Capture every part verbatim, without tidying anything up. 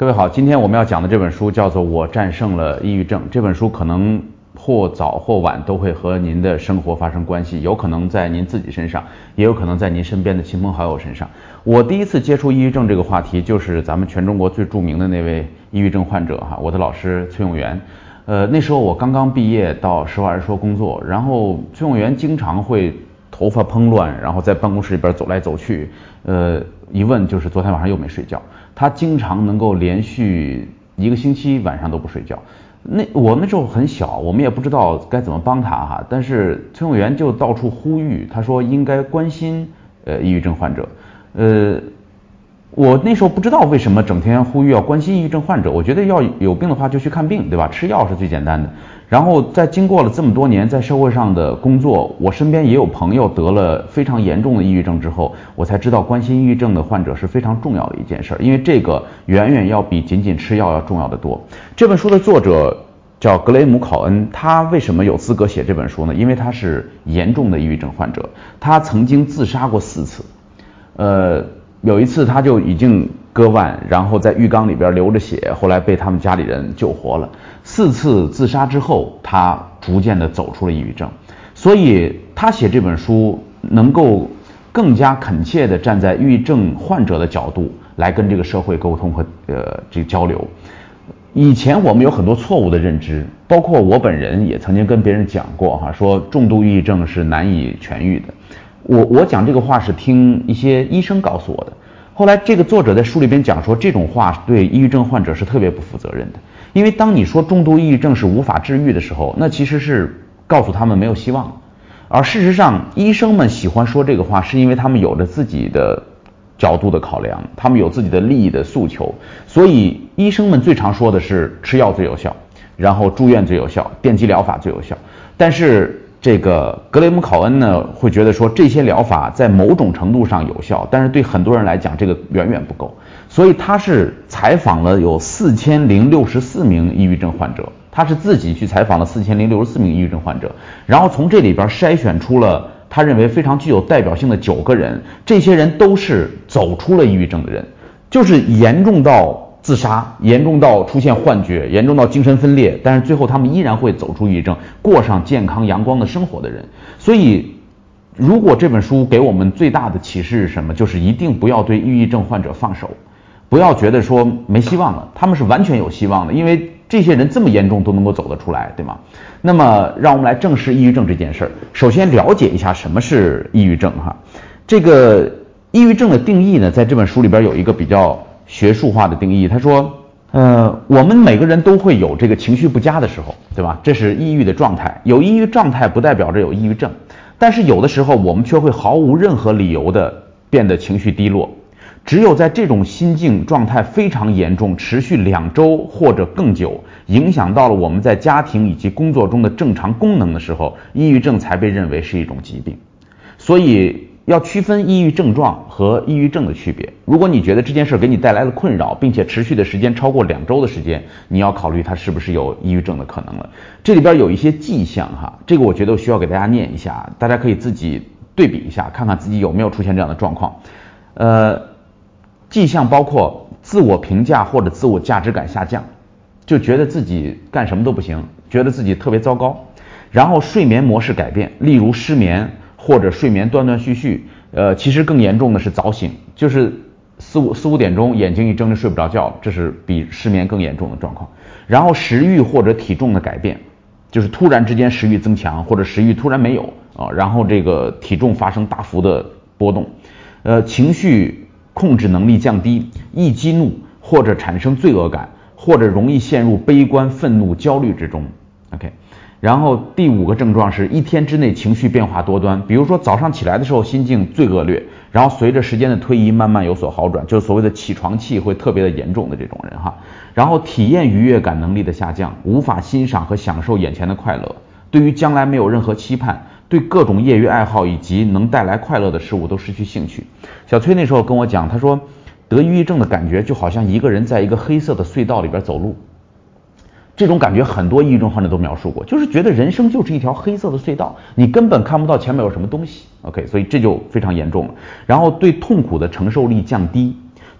各位好，今天我们要讲的这本书叫做《我战胜了抑郁症》。这本书可能或早或晚都会和您的生活发生关系，有可能在您自己身上，也有可能在您身边的亲朋好友身上。我第一次接触抑郁症这个话题，就是咱们全中国最著名的那位抑郁症患者哈，我的老师崔永元。呃，那时候我刚刚毕业到实话实说工作，然后崔永元经常会头发蓬乱，然后在办公室里边走来走去，呃，一问就是昨天晚上又没睡觉。他经常能够连续一个星期晚上都不睡觉。那我那时候很小，我们也不知道该怎么帮他哈，但是崔永元就到处呼吁，他说应该关心呃抑郁症患者。呃，我那时候不知道为什么整天呼吁要关心抑郁症患者，我觉得要有病的话就去看病，对吧？吃药是最简单的。然后在经过了这么多年在社会上的工作，我身边也有朋友得了非常严重的抑郁症之后，我才知道关心抑郁症的患者是非常重要的一件事，因为这个远远要比仅仅吃药要重要的多。这本书的作者叫格雷姆·考恩，他为什么有资格写这本书呢？因为他是严重的抑郁症患者，他曾经自杀过四次。呃，有一次他就已经割腕，然后在浴缸里边流着血，后来被他们家里人救活了。四次自杀之后，他逐渐的走出了抑郁症，所以他写这本书能够更加恳切的站在抑郁症患者的角度来跟这个社会沟通和呃这个交流。以前我们有很多错误的认知，包括我本人也曾经跟别人讲过哈，说重度抑郁症是难以痊愈的。我我讲这个话是听一些医生告诉我的。后来这个作者在书里边讲说，这种话对抑郁症患者是特别不负责任的，因为当你说重度抑郁症是无法治愈的时候，那其实是告诉他们没有希望。而事实上，医生们喜欢说这个话，是因为他们有着自己的角度的考量，他们有自己的利益的诉求，所以医生们最常说的是吃药最有效，然后住院最有效，电击疗法最有效。但是这个格雷姆·考恩呢，会觉得说这些疗法在某种程度上有效，但是对很多人来讲，这个远远不够。所以他是采访了有四千零六十四名抑郁症患者，他是自己去采访了四千零六十四名抑郁症患者，然后从这里边筛选出了他认为非常具有代表性的九个人，这些人都是走出了抑郁症的人，就是严重到自杀，严重到出现幻觉，严重到精神分裂，但是最后他们依然会走出抑郁症，过上健康阳光的生活的人。所以如果这本书给我们最大的启示是什么，就是一定不要对抑郁症患者放手，不要觉得说没希望了，他们是完全有希望的，因为这些人这么严重都能够走得出来，对吗？那么让我们来正视抑郁症这件事儿。首先了解一下什么是抑郁症哈。这个抑郁症的定义呢，在这本书里边有一个比较学术化的定义，他说呃，我们每个人都会有这个情绪不佳的时候，对吧？这是抑郁的状态，有抑郁状态不代表着有抑郁症，但是有的时候我们却会毫无任何理由的变得情绪低落。只有在这种心境状态非常严重，持续两周或者更久，影响到了我们在家庭以及工作中的正常功能的时候，抑郁症才被认为是一种疾病。所以要区分抑郁症状和抑郁症的区别。如果你觉得这件事给你带来了困扰，并且持续的时间超过两周的时间，你要考虑它是不是有抑郁症的可能了。这里边有一些迹象哈，这个我觉得需要给大家念一下，大家可以自己对比一下，看看自己有没有出现这样的状况。呃，迹象包括自我评价或者自我价值感下降，就觉得自己干什么都不行，觉得自己特别糟糕。然后睡眠模式改变，例如失眠或者睡眠断断续续，呃，其实更严重的是早醒，就是四五四五点钟眼睛一睁就睡不着觉，这是比失眠更严重的状况。然后食欲或者体重的改变，就是突然之间食欲增强，或者食欲突然没有啊，然后这个体重发生大幅的波动。呃，情绪控制能力降低，易激怒或者产生罪恶感，或者容易陷入悲观、愤怒、焦虑之中。OK。然后第五个症状是一天之内情绪变化多端，比如说早上起来的时候心境最恶劣，然后随着时间的推移慢慢有所好转，就是所谓的起床气会特别的严重的这种人哈。然后体验愉悦感能力的下降，无法欣赏和享受眼前的快乐，对于将来没有任何期盼，对各种业余爱好以及能带来快乐的事物都失去兴趣。小崔那时候跟我讲，他说得抑郁症的感觉就好像一个人在一个黑色的隧道里边走路。这种感觉很多抑郁症患者都描述过，就是觉得人生就是一条黑色的隧道，你根本看不到前面有什么东西。OK， 所以这就非常严重了。然后对痛苦的承受力降低，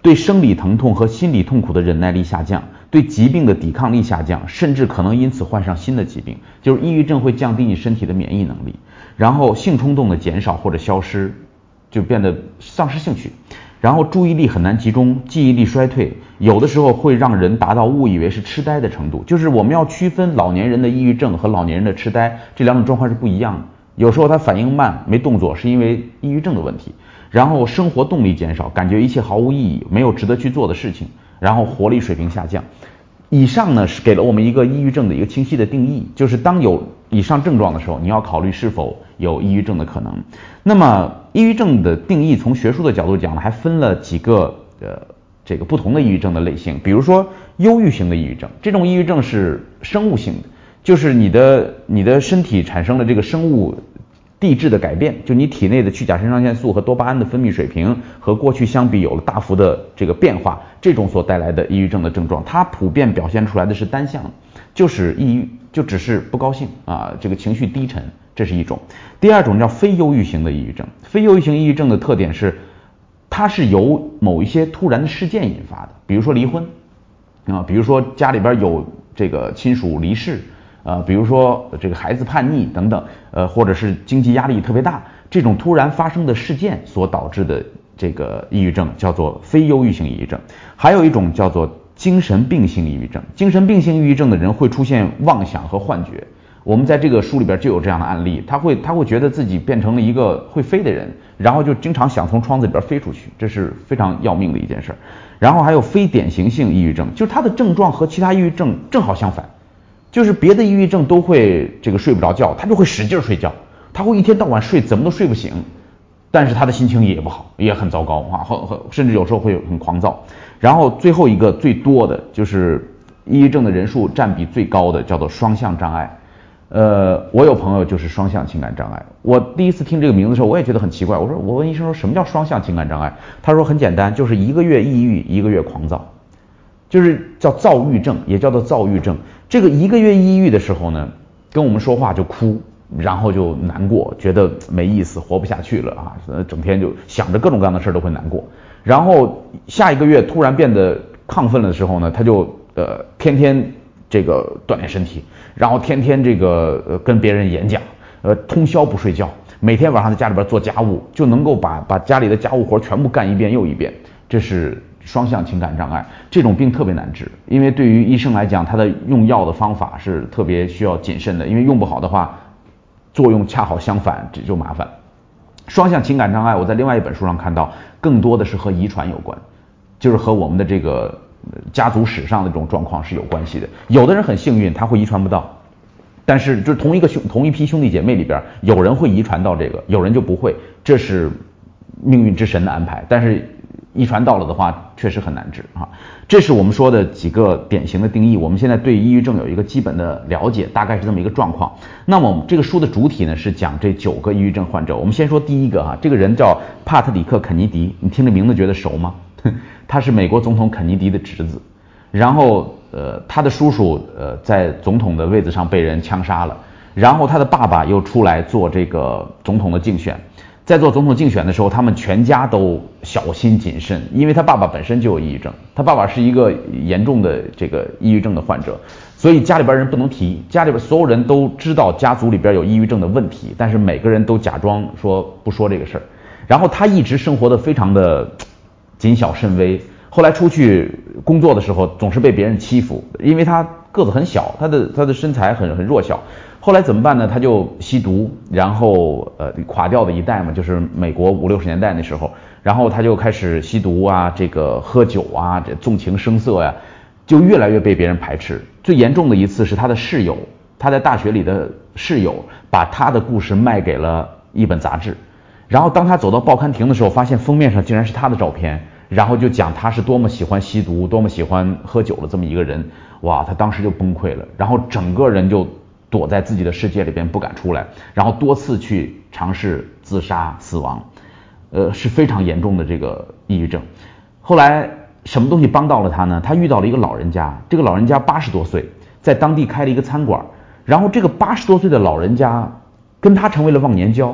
对生理疼痛和心理痛苦的忍耐力下降，对疾病的抵抗力下降，甚至可能因此患上新的疾病。就是抑郁症会降低你身体的免疫能力，然后性冲动的减少或者消失，就变得丧失兴趣，然后注意力很难集中，记忆力衰退，有的时候会让人达到误以为是痴呆的程度。就是我们要区分老年人的抑郁症和老年人的痴呆，这两种状况是不一样的。有时候他反应慢没动作是因为抑郁症的问题，然后生活动力减少，感觉一切毫无意义，没有值得去做的事情，然后活力水平下降。以上呢是给了我们一个抑郁症的一个清晰的定义，就是当有以上症状的时候，你要考虑是否有抑郁症的可能。那么抑郁症的定义从学术的角度讲呢，还分了几个呃这个不同的抑郁症的类型。比如说忧郁型的抑郁症，这种抑郁症是生物性的，就是你的你的身体产生了这个生物递质的改变，就你体内的去甲肾上腺素和多巴胺的分泌水平和过去相比有了大幅的这个变化，这种所带来的抑郁症的症状，它普遍表现出来的是单向，就是抑郁，就只是不高兴啊，这个情绪低沉，这是一种。第二种叫非忧郁型的抑郁症，非忧郁型抑郁症的特点是，它是由某一些突然的事件引发的，比如说离婚啊，比如说家里边有这个亲属离世。呃，比如说这个孩子叛逆等等，呃，或者是经济压力特别大，这种突然发生的事件所导致的这个抑郁症叫做非忧郁型抑郁症。还有一种叫做精神病性抑郁症，精神病性抑郁症的人会出现妄想和幻觉。我们在这个书里边就有这样的案例，他会他会觉得自己变成了一个会飞的人，然后就经常想从窗子里边飞出去，这是非常要命的一件事。然后还有非典型性抑郁症，就是他的症状和其他抑郁症正好相反。就是别的抑郁症都会这个睡不着觉，他就会使劲睡觉，他会一天到晚睡，怎么都睡不醒，但是他的心情也不好，也很糟糕啊，很很甚至有时候会很狂躁。然后最后一个最多的就是抑郁症的人数占比最高的叫做双向障碍。呃，我有朋友就是双向情感障碍，我第一次听这个名字的时候我也觉得很奇怪，我说我问医生说什么叫双向情感障碍，他说很简单，就是一个月抑郁一个月狂躁，就是叫躁郁症，也叫做躁郁症。这个一个月抑郁的时候呢，跟我们说话就哭，然后就难过，觉得没意思，活不下去了啊，整天就想着各种各样的事都会难过。然后下一个月突然变得亢奋了的时候呢，他就呃天天这个锻炼身体，然后天天这个呃跟别人演讲，呃通宵不睡觉，每天晚上在家里边做家务，就能够把把家里的家务活全部干一遍又一遍。这是双向情感障碍，这种病特别难治，因为对于医生来讲，他的用药的方法是特别需要谨慎的，因为用不好的话，作用恰好相反，这就麻烦。双向情感障碍，我在另外一本书上看到，更多的是和遗传有关，就是和我们的这个家族史上的这种状况是有关系的。有的人很幸运，他会遗传不到，但是就是同一个兄同一批兄弟姐妹里边，有人会遗传到这个，有人就不会，这是命运之神的安排。但是遗传到了的话，确实很难治啊。这是我们说的几个典型的定义。我们现在对抑郁症有一个基本的了解，大概是这么一个状况。那么我们这个书的主体呢是讲这九个抑郁症患者。我们先说第一个啊，这个人叫帕特里克·肯尼迪，你听这名字觉得熟吗？他是美国总统肯尼迪的侄子，然后呃他的叔叔呃在总统的位子上被人枪杀了，然后他的爸爸又出来做这个总统的竞选。在做总统竞选的时候，他们全家都小心谨慎，因为他爸爸本身就有抑郁症，他爸爸是一个严重的这个抑郁症的患者，所以家里边人不能提，家里边所有人都知道家族里边有抑郁症的问题，但是每个人都假装说不说这个事儿。然后他一直生活的非常的谨小慎微，后来出去工作的时候总是被别人欺负，因为他个子很小，他的他的身材很很弱小。后来怎么办呢？他就吸毒，然后呃垮掉的一代嘛，就是美国五六十年代那时候，然后他就开始吸毒啊，这个喝酒啊，这纵情声色呀、啊，就越来越被别人排斥。最严重的一次是他的室友，他在大学里的室友把他的故事卖给了一本杂志，然后当他走到报刊亭的时候，发现封面上竟然是他的照片，然后就讲他是多么喜欢吸毒，多么喜欢喝酒的这么一个人。哇，他当时就崩溃了，然后整个人就躲在自己的世界里边不敢出来，然后多次去尝试自杀死亡，呃是非常严重的这个抑郁症。后来什么东西帮到了他呢？他遇到了一个老人家，这个老人家八十多岁，在当地开了一个餐馆，然后这个八十多岁的老人家跟他成为了忘年交，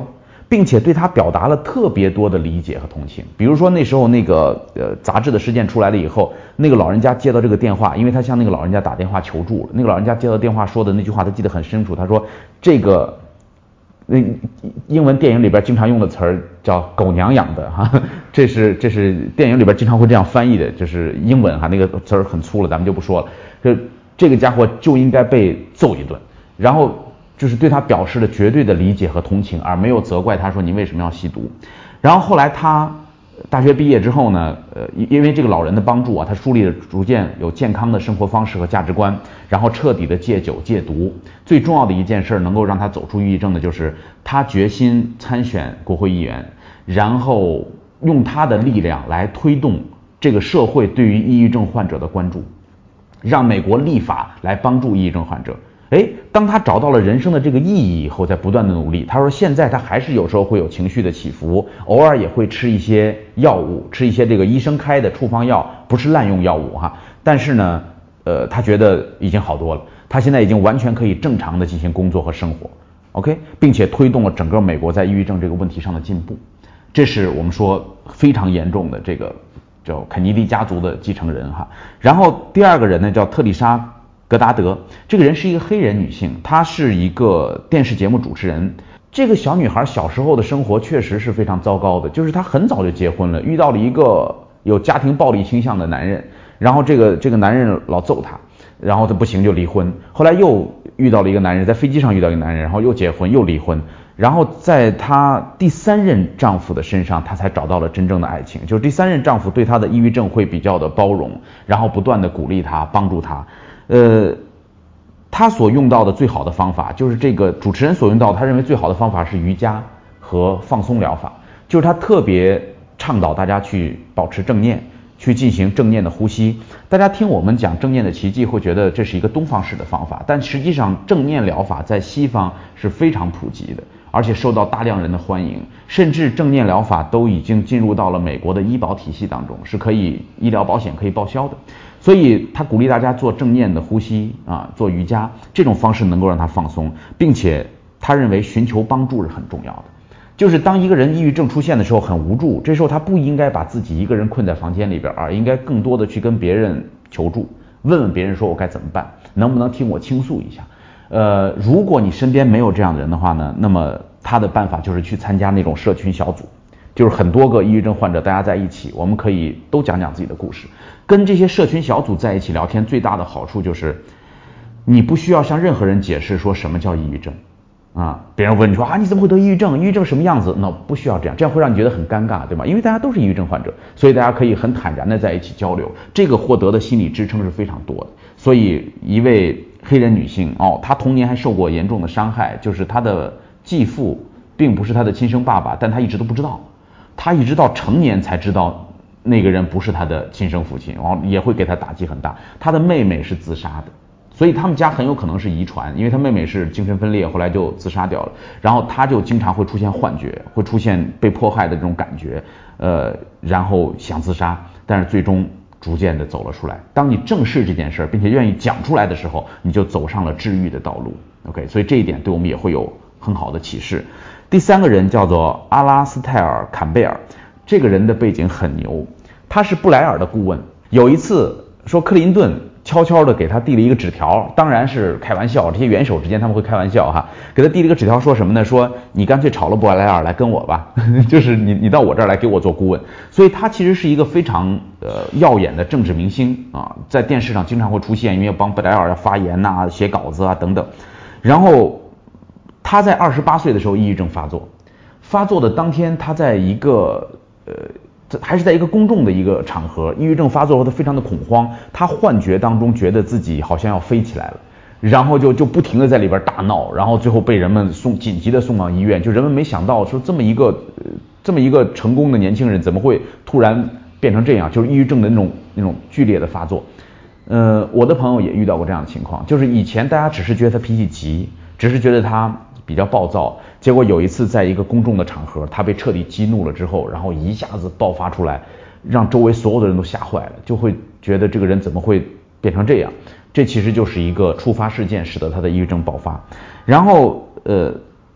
并且对他表达了特别多的理解和同情。比如说那时候那个呃杂志的事件出来了以后，那个老人家接到这个电话，因为他向那个老人家打电话求助了，那个老人家接到电话说的那句话他记得很清楚，他说这个那英文电影里边经常用的词儿叫狗娘养的哈，这是这是电影里边经常会这样翻译的，就是英文哈，那个词儿很粗了，咱们就不说了。这这个家伙就应该被揍一顿，然后就是对他表示了绝对的理解和同情，而没有责怪他说你为什么要吸毒。然后后来他大学毕业之后呢，呃，因为这个老人的帮助啊，他树立了逐渐有健康的生活方式和价值观，然后彻底的戒酒戒毒。最重要的一件事能够让他走出抑郁症的就是他决心参选国会议员，然后用他的力量来推动这个社会对于抑郁症患者的关注，让美国立法来帮助抑郁症患者。哎，当他找到了人生的这个意义以后，在不断的努力。他说现在他还是有时候会有情绪的起伏，偶尔也会吃一些药物，吃一些这个医生开的处方药，不是滥用药物哈。但是呢，呃，他觉得已经好多了，他现在已经完全可以正常的进行工作和生活 ，OK， 并且推动了整个美国在抑郁症这个问题上的进步。这是我们说非常严重的这个叫肯尼迪家族的继承人哈。然后第二个人呢叫特丽莎格达德，这个人是一个黑人女性，她是一个电视节目主持人。这个小女孩小时候的生活确实是非常糟糕的，就是她很早就结婚了，遇到了一个有家庭暴力倾向的男人，然后这个这个男人老揍她，然后她不行就离婚，后来又遇到了一个男人，在飞机上遇到一个男人，然后又结婚又离婚，然后在她第三任丈夫的身上，她才找到了真正的爱情。就是第三任丈夫对她的抑郁症会比较的包容，然后不断的鼓励她，帮助她。呃，他所用到的最好的方法，就是这个主持人所用到的，他认为最好的方法是瑜伽和放松疗法，就是他特别倡导大家去保持正念，去进行正念的呼吸。大家听我们讲正念的奇迹，会觉得这是一个东方式的方法，但实际上正念疗法在西方是非常普及的，而且受到大量人的欢迎，甚至正念疗法都已经进入到了美国的医保体系当中，是可以医疗保险可以报销的。所以他鼓励大家做正念的呼吸啊，做瑜伽，这种方式能够让他放松，并且他认为寻求帮助是很重要的。就是当一个人抑郁症出现的时候很无助，这时候他不应该把自己一个人困在房间里边，而应该更多的去跟别人求助，问问别人说我该怎么办，能不能听我倾诉一下。呃，如果你身边没有这样的人的话呢，那么他的办法就是去参加那种社群小组，就是很多个抑郁症患者大家在一起，我们可以都讲讲自己的故事。跟这些社群小组在一起聊天，最大的好处就是你不需要向任何人解释说什么叫抑郁症啊。别人问你说啊你怎么会得抑郁症，抑郁症什么样子，那不需要这样，这样会让你觉得很尴尬，对吗？因为大家都是抑郁症患者，所以大家可以很坦然的在一起交流，这个获得的心理支撑是非常多的。所以一位黑人女性哦，她童年还受过严重的伤害，就是她的继父并不是她的亲生爸爸，但她一直都不知道，她一直到成年才知道那个人不是他的亲生父亲，然后也会给他打击很大。他的妹妹是自杀的，所以他们家很有可能是遗传，因为他妹妹是精神分裂，后来就自杀掉了。然后他就经常会出现幻觉，会出现被迫害的这种感觉，呃，然后想自杀，但是最终逐渐的走了出来。当你正视这件事并且愿意讲出来的时候，你就走上了治愈的道路。OK， 所以这一点对我们也会有很好的启示。第三个人叫做阿拉斯泰尔·坎贝尔。这个人的背景很牛，他是布莱尔的顾问。有一次说克林顿悄悄的给他递了一个纸条，当然是开玩笑，这些元首之间他们会开玩笑哈，给他递了一个纸条，说什么呢？说你干脆炒了布莱尔来跟我吧，就是你你到我这儿来给我做顾问。所以他其实是一个非常呃耀眼的政治明星啊，在电视上经常会出现，因为要帮布莱尔要发言呐、写稿子啊等等。然后他在二十八岁的时候抑郁症发作，发作的当天他在一个呃，这还是在一个公众的一个场合，抑郁症发作后他非常的恐慌，他幻觉当中觉得自己好像要飞起来了，然后就就不停的在里边大闹，然后最后被人们送紧急的送往医院。就人们没想到说这么一个、呃、这么一个成功的年轻人怎么会突然变成这样，就是抑郁症的那种那种剧烈的发作。呃，我的朋友也遇到过这样的情况，就是以前大家只是觉得他脾气急，只是觉得他比较暴躁，结果有一次在一个公众的场合，他被彻底激怒了之后，然后一下子爆发出来，让周围所有的人都吓坏了，就会觉得这个人怎么会变成这样。这其实就是一个触发事件使得他的抑郁症爆发。然后呃，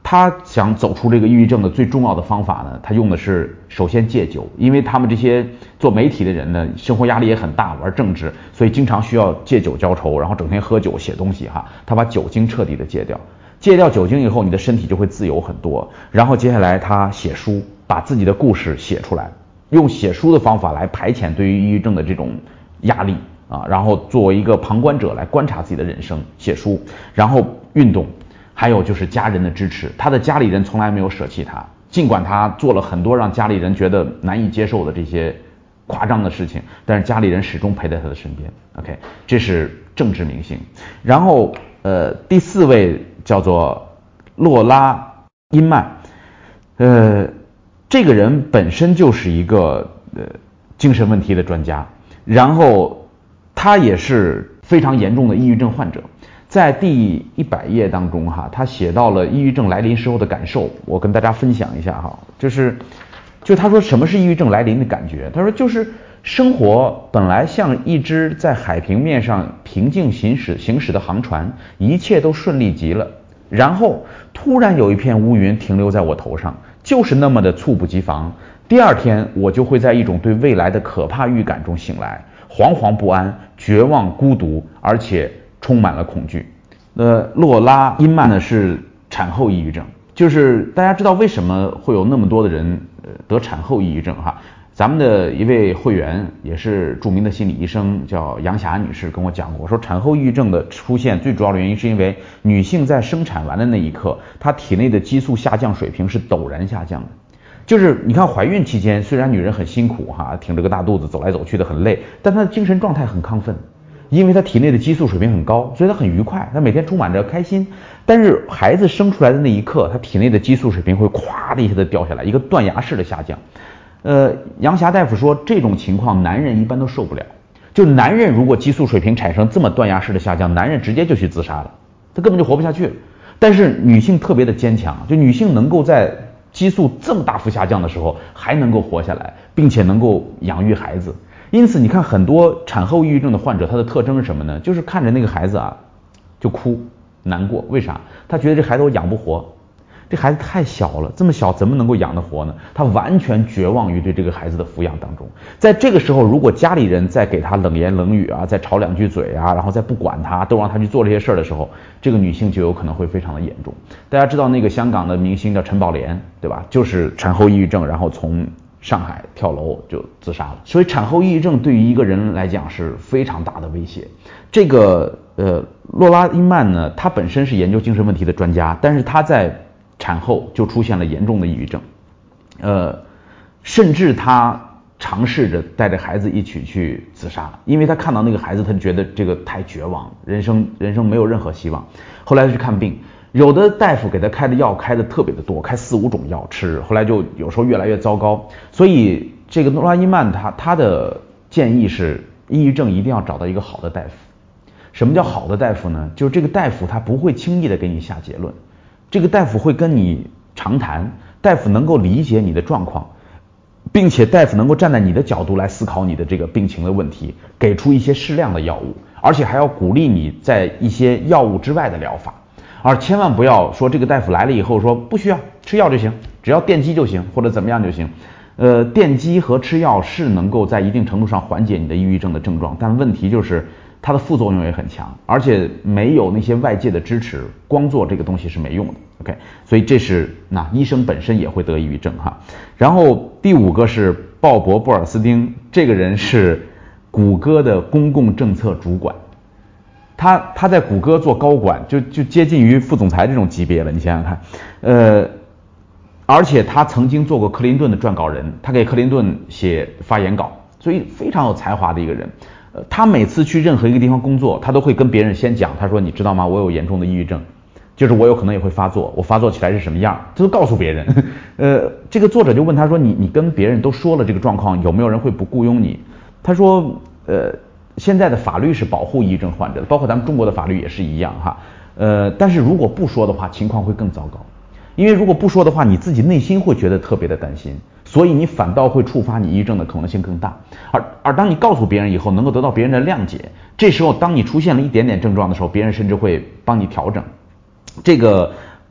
他想走出这个抑郁症的最重要的方法呢，他用的是首先戒酒，因为他们这些做媒体的人呢，生活压力也很大，玩政治，所以经常需要借酒浇愁，然后整天喝酒写东西哈。他把酒精彻底的戒掉，戒掉酒精以后，你的身体就会自由很多。然后接下来他写书，把自己的故事写出来，用写书的方法来排遣对于抑郁症的这种压力啊，然后作为一个旁观者来观察自己的人生，写书，然后运动。还有就是家人的支持，他的家里人从来没有舍弃他，尽管他做了很多让家里人觉得难以接受的这些夸张的事情，但是家里人始终陪在他的身边。OK， 这是政治明星。然后呃，第四位叫做洛拉因曼，呃，这个人本身就是一个呃精神问题的专家，然后他也是非常严重的抑郁症患者。在第一百页当中哈，他写到了抑郁症来临时候的感受，我跟大家分享一下哈，就是就他说什么是抑郁症来临的感觉，他说就是生活本来像一只在海平面上平静行驶行驶的航船，一切都顺利极了，然后突然有一片乌云停留在我头上，就是那么的猝不及防，第二天我就会在一种对未来的可怕预感中醒来，惶惶不安，绝望孤独，而且充满了恐惧。呃，洛拉因曼呢是产后抑郁症，就是大家知道为什么会有那么多的人呃得产后抑郁症哈？咱们的一位会员也是著名的心理医生，叫杨霞女士跟我讲过，说产后抑郁症的出现最主要的原因是因为女性在生产完的那一刻，她体内的激素下降水平是陡然下降的。就是你看怀孕期间，虽然女人很辛苦哈，挺着个大肚子走来走去的很累，但她的精神状态很亢奋。因为他体内的激素水平很高，所以他很愉快，他每天充满着开心。但是孩子生出来的那一刻，他体内的激素水平会咵的一下子掉下来，一个断崖式的下降。呃，杨霞大夫说这种情况男人一般都受不了，就男人如果激素水平产生这么断崖式的下降，男人直接就去自杀了，他根本就活不下去了。但是女性特别的坚强，就女性能够在激素这么大幅下降的时候还能够活下来，并且能够养育孩子。因此你看很多产后抑郁症的患者，他的特征是什么呢？就是看着那个孩子啊就哭难过，为啥？他觉得这孩子我养不活，这孩子太小了，这么小怎么能够养得活呢？他完全绝望于对这个孩子的抚养当中。在这个时候，如果家里人再给他冷言冷语啊，再吵两句嘴啊，然后再不管他，都让他去做这些事儿的时候，这个女性就有可能会非常的严重。大家知道那个香港的明星叫陈宝莲，对吧？就是产后抑郁症，然后从上海跳楼就自杀了。所以产后抑郁症对于一个人来讲是非常大的威胁。这个呃洛拉因曼呢，她本身是研究精神问题的专家，但是她在产后就出现了严重的抑郁症，呃，甚至她尝试着带着孩子一起去自杀，因为她看到那个孩子，她就觉得这个太绝望，人生人生没有任何希望。后来去看病。有的大夫给他开的药开的特别的多，开四五种药吃，后来就有时候越来越糟糕。所以这个诺拉因曼他他的建议是，抑郁症一定要找到一个好的大夫。什么叫好的大夫呢？就是这个大夫他不会轻易的给你下结论，这个大夫会跟你长谈，大夫能够理解你的状况，并且大夫能够站在你的角度来思考你的这个病情的问题，给出一些适量的药物，而且还要鼓励你在一些药物之外的疗法。而千万不要说这个大夫来了以后说不需要吃药就行，只要电击就行，或者怎么样就行。呃，电击和吃药是能够在一定程度上缓解你的抑郁症的症状，但问题就是它的副作用也很强，而且没有那些外界的支持，光做这个东西是没用的。OK， 所以这是那医生本身也会得抑郁症哈。然后第五个是鲍勃·布尔斯丁，这个人是谷歌的公共政策主管。他他在谷歌做高管，就就接近于副总裁这种级别了，你想想看，呃，而且他曾经做过克林顿的撰稿人，他给克林顿写发言稿，所以非常有才华的一个人。呃，他每次去任何一个地方工作，他都会跟别人先讲，他说你知道吗？我有严重的抑郁症，就是我有可能也会发作，我发作起来是什么样，他都告诉别人。呃，这个作者就问他说，你你跟别人都说了这个状况，有没有人会不雇佣你？他说，呃。现在的法律是保护抑郁症患者的，包括咱们中国的法律也是一样哈。呃，但是如果不说的话，情况会更糟糕。因为如果不说的话，你自己内心会觉得特别的担心，所以你反倒会触发你抑郁症的可能性更大。而而当你告诉别人以后，能够得到别人的谅解，这时候当你出现了一点点症状的时候，别人甚至会帮你调整。这个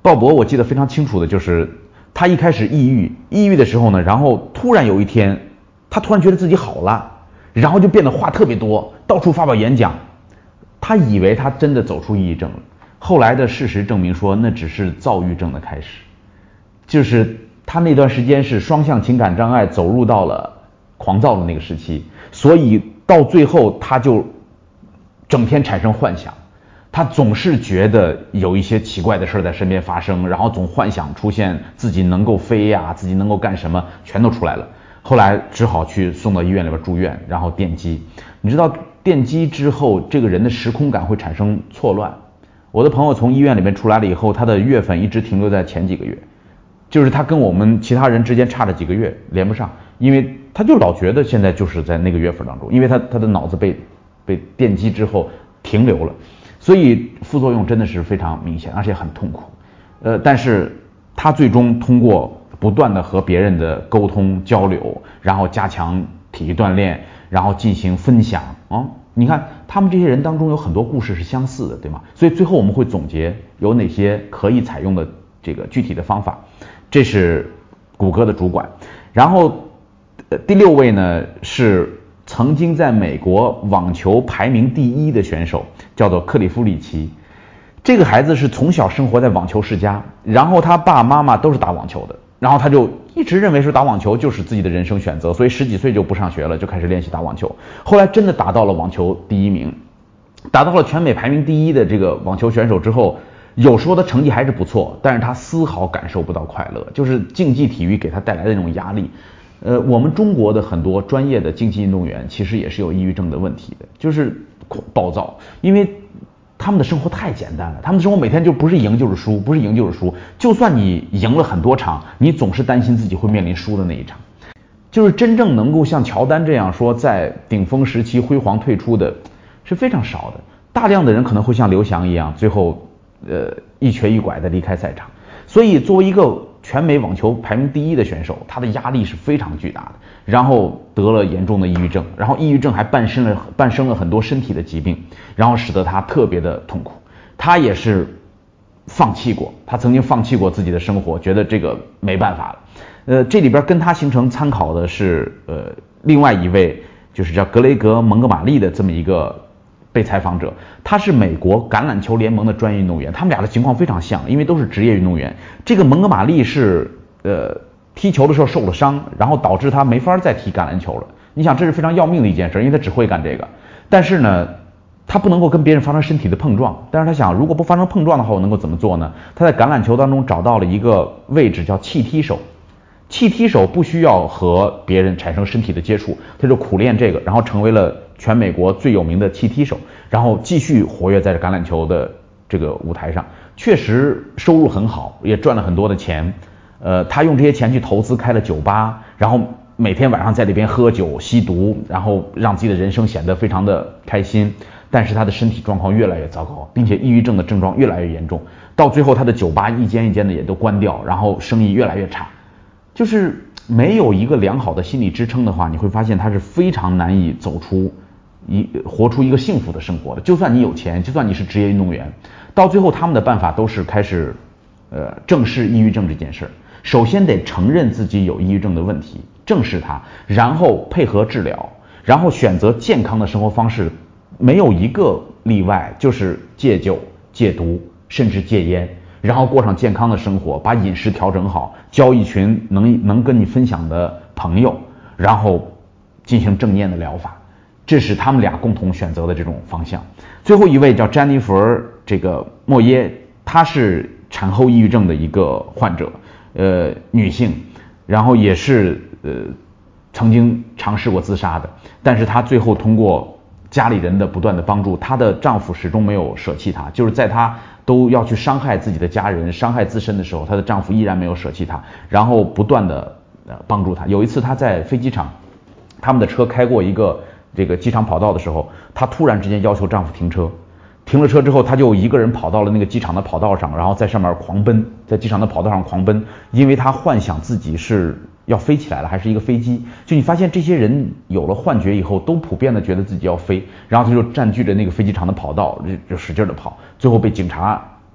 鲍勃我记得非常清楚的就是他一开始抑郁，抑郁的时候呢，然后突然有一天他突然觉得自己好了，然后就变得话特别多，到处发表演讲。他以为他真的走出抑郁症了，后来的事实证明说那只是躁郁症的开始，就是他那段时间是双向情感障碍走入到了狂躁的那个时期，所以到最后他就整天产生幻想，他总是觉得有一些奇怪的事在身边发生，然后总幻想出现自己能够飞呀、啊，自己能够干什么，全都出来了。后来只好去送到医院里边住院，然后电击。你知道电击之后这个人的时空感会产生错乱。我的朋友从医院里面出来了以后，他的月份一直停留在前几个月，就是他跟我们其他人之间差了几个月连不上，因为他就老觉得现在就是在那个月份当中，因为他他的脑子被被电击之后停留了，所以副作用真的是非常明显，而且很痛苦。呃，但是他最终通过不断的和别人的沟通交流，然后加强体育锻炼，然后进行分享啊、嗯。你看他们这些人当中有很多故事是相似的，对吗？所以最后我们会总结有哪些可以采用的这个具体的方法。这是谷歌的主管。然后、呃、第六位呢是曾经在美国网球排名第一的选手，叫做克里夫里奇。这个孩子是从小生活在网球世家，然后他爸妈妈都是打网球的，然后他就一直认为是打网球就是自己的人生选择，所以十几岁就不上学了，就开始练习打网球。后来真的打到了网球第一名，打到了全美排名第一的这个网球选手之后，有时候他成绩还是不错，但是他丝毫感受不到快乐，就是竞技体育给他带来的那种压力。呃，我们中国的很多专业的竞技运动员其实也是有抑郁症的问题的，就是暴躁，因为他们的生活太简单了，他们的生活每天就不是赢就是输，不是赢就是输，就算你赢了很多场，你总是担心自己会面临输的那一场。就是真正能够像乔丹这样说在顶峰时期辉煌退出的是非常少的，大量的人可能会像刘翔一样最后呃一瘸一拐的离开赛场。所以作为一个全美网球排名第一的选手，他的压力是非常巨大的，然后得了严重的抑郁症，然后抑郁症还伴生了伴生了很多身体的疾病，然后使得他特别的痛苦。他也是放弃过，他曾经放弃过自己的生活，觉得这个没办法了。呃，这里边跟他形成参考的是呃另外一位就是叫格雷格蒙哥马利的这么一个被采访者，他是美国橄榄球联盟的专业运动员，他们俩的情况非常像，因为都是职业运动员。这个蒙哥马利是呃踢球的时候受了伤，然后导致他没法再踢橄榄球了。你想这是非常要命的一件事，因为他只会干这个，但是呢他不能够跟别人发生身体的碰撞，但是他想如果不发生碰撞的话我能够怎么做呢？他在橄榄球当中找到了一个位置叫弃踢手，弃踢手不需要和别人产生身体的接触，他就苦练这个，然后成为了全美国最有名的弃踢手，然后继续活跃在橄榄球的这个舞台上，确实收入很好，也赚了很多的钱。呃，他用这些钱去投资开了酒吧，然后每天晚上在那边喝酒吸毒，然后让自己的人生显得非常的开心。但是他的身体状况越来越糟糕，并且抑郁症的症状越来越严重，到最后他的酒吧一间一间的也都关掉，然后生意越来越差。就是没有一个良好的心理支撑的话，你会发现他是非常难以走出一活出一个幸福的生活的。就算你有钱，就算你是职业运动员，到最后他们的办法都是开始呃正视抑郁症这件事。首先得承认自己有抑郁症的问题，正视它，然后配合治疗，然后选择健康的生活方式，没有一个例外，就是戒酒、戒毒，甚至戒烟，然后过上健康的生活，把饮食调整好，交一群能能跟你分享的朋友，然后进行正念的疗法。这是他们俩共同选择的这种方向。最后一位叫詹妮弗·这个莫耶，她是产后抑郁症的一个患者，呃，女性，然后也是呃曾经尝试过自杀的，但是她最后通过家里人的不断的帮助，她的丈夫始终没有舍弃她，就是在她都要去伤害自己的家人、伤害自身的时候，她的丈夫依然没有舍弃她，然后不断的呃帮助她。有一次她在飞机场，他们的车开过一个这个机场跑道的时候，她突然之间要求丈夫停车，停了车之后，她就一个人跑到了那个机场的跑道上，然后在上面狂奔，在机场的跑道上狂奔，因为她幻想自己是要飞起来了，还是一个飞机。就你发现这些人有了幻觉以后，都普遍的觉得自己要飞，然后他就占据着那个飞机场的跑道，就就使劲的跑，最后被警察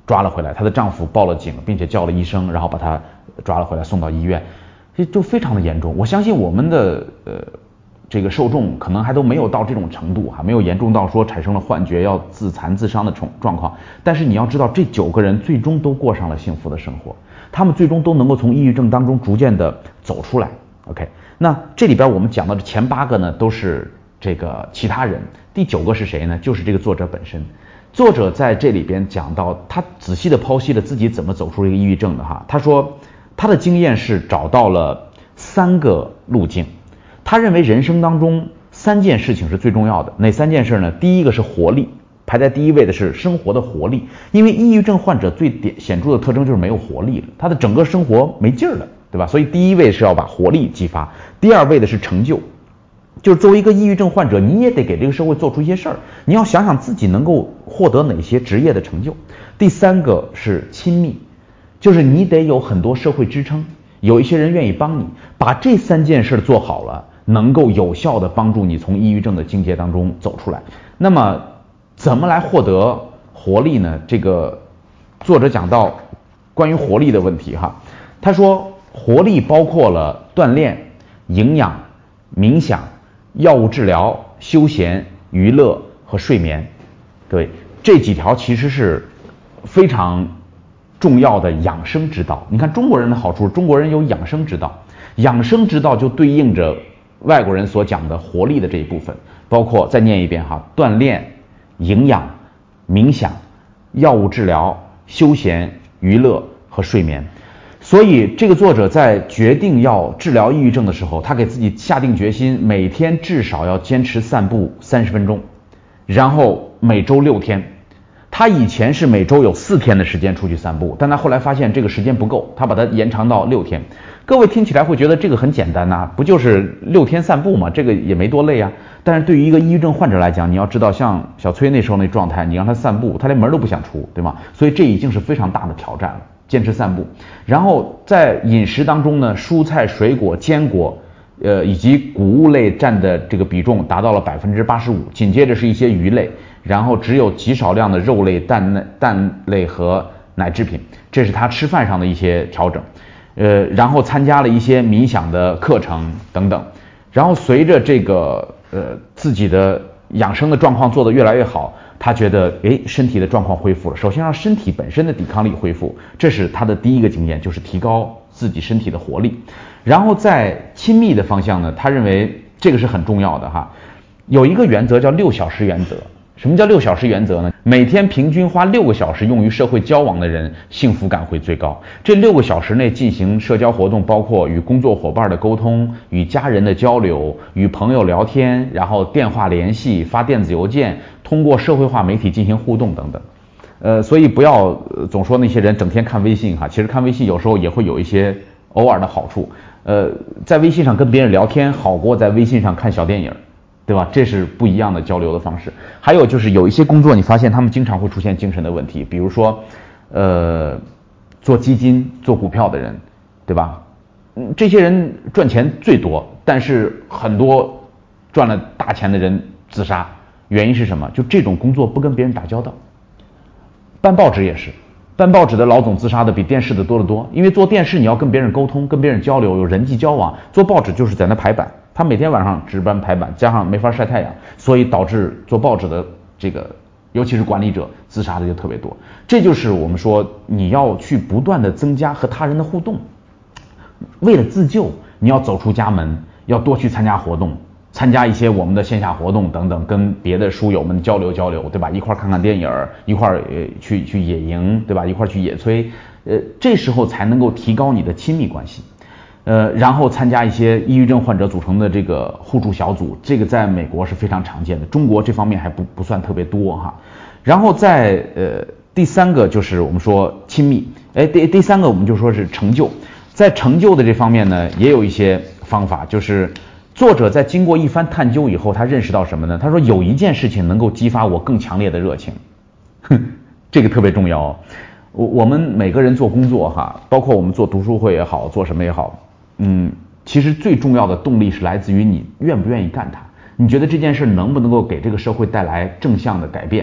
抓了回来，她的丈夫报了警，并且叫了医生，然后把她抓了回来送到医院，这就非常的严重。我相信我们的呃这个受众可能还都没有到这种程度哈，没有严重到说产生了幻觉要自残自伤的状状况。但是你要知道，这九个人最终都过上了幸福的生活，他们最终都能够从抑郁症当中逐渐的走出来。OK， 那这里边我们讲到的前八个呢都是这个其他人，第九个是谁呢？就是这个作者本身。作者在这里边讲到，他仔细的剖析了自己怎么走出这个抑郁症的哈。他说他的经验是找到了三个路径。他认为人生当中三件事情是最重要的，哪三件事呢？第一个是活力，排在第一位的是生活的活力。因为抑郁症患者最典显著的特征就是没有活力了，他的整个生活没劲儿了，对吧？所以第一位是要把活力激发，第二位的是成就，就是作为一个抑郁症患者，你也得给这个社会做出一些事儿，你要想想自己能够获得哪些职业的成就。第三个是亲密，就是你得有很多社会支撑，有一些人愿意帮你，把这三件事做好了，能够有效的帮助你从抑郁症的境界当中走出来。那么怎么来获得活力呢？这个作者讲到关于活力的问题哈，他说活力包括了锻炼、营养、冥想、药物治疗、休闲、娱乐和睡眠。对，这几条其实是非常重要的养生之道。你看中国人的好处，中国人有养生之道，养生之道就对应着外国人所讲的活力的这一部分，包括再念一遍哈：锻炼、营养、冥想、药物治疗、休闲、娱乐和睡眠。所以这个作者在决定要治疗抑郁症的时候，他给自己下定决心，每天至少要坚持散步三十分钟，然后每周六天。他以前是每周有四天的时间出去散步，但他后来发现这个时间不够，他把它延长到六天。各位听起来会觉得这个很简单呐、啊，不就是六天散步吗？这个也没多累啊。但是对于一个抑郁症患者来讲，你要知道，像小崔那时候那状态，你让他散步，他连门都不想出，对吗？所以这已经是非常大的挑战了。坚持散步，然后在饮食当中呢，蔬菜、水果、坚果，呃，以及谷物类占的这个比重达到了百分之八十五。紧接着是一些鱼类，然后只有极少量的肉类、蛋蛋类和奶制品，这是他吃饭上的一些调整。呃，然后参加了一些冥想的课程等等。然后随着这个呃自己的养生的状况做得越来越好，他觉得诶身体的状况恢复了。首先让身体本身的抵抗力恢复，这是他的第一个经验，就是提高自己身体的活力。然后在亲密的方向呢，他认为这个是很重要的哈。有一个原则叫六小时原则。什么叫六小时原则呢？每天平均花六个小时用于社会交往的人，幸福感会最高。这六个小时内进行社交活动，包括与工作伙伴的沟通、与家人的交流、与朋友聊天，然后电话联系、发电子邮件，通过社会化媒体进行互动等等。呃，所以不要、呃、总说那些人整天看微信哈，其实看微信有时候也会有一些偶尔的好处。呃，在微信上跟别人聊天好过在微信上看小电影，对吧？这是不一样的交流的方式。还有就是有一些工作你发现他们经常会出现精神的问题，比如说呃做基金做股票的人，对吧？嗯，这些人赚钱最多，但是很多赚了大钱的人自杀，原因是什么？就这种工作不跟别人打交道。办报纸也是，办报纸的老总自杀的比电视的多得多，因为做电视你要跟别人沟通，跟别人交流，有人际交往，做报纸就是在那排版，他每天晚上值班排版，加上没法晒太阳，所以导致做报纸的这个尤其是管理者自杀的就特别多。这就是我们说你要去不断的增加和他人的互动，为了自救你要走出家门，要多去参加活动，参加一些我们的线下活动等等，跟别的书友们交流交流，对吧？一块看看电影，一块呃去去野营，对吧？一块去野炊，呃，这时候才能够提高你的亲密关系。呃，然后参加一些抑郁症患者组成的这个互助小组，这个在美国是非常常见的，中国这方面还不不算特别多哈。然后在呃第三个就是我们说亲密，哎第第三个我们就说是成就，在成就的这方面呢，也有一些方法，就是作者在经过一番探究以后，他认识到什么呢？他说有一件事情能够激发我更强烈的热情，哼，这个特别重要哦。我我们每个人做工作哈，包括我们做读书会也好，做什么也好。嗯，其实最重要的动力是来自于你愿不愿意干它，你觉得这件事能不能够给这个社会带来正向的改变。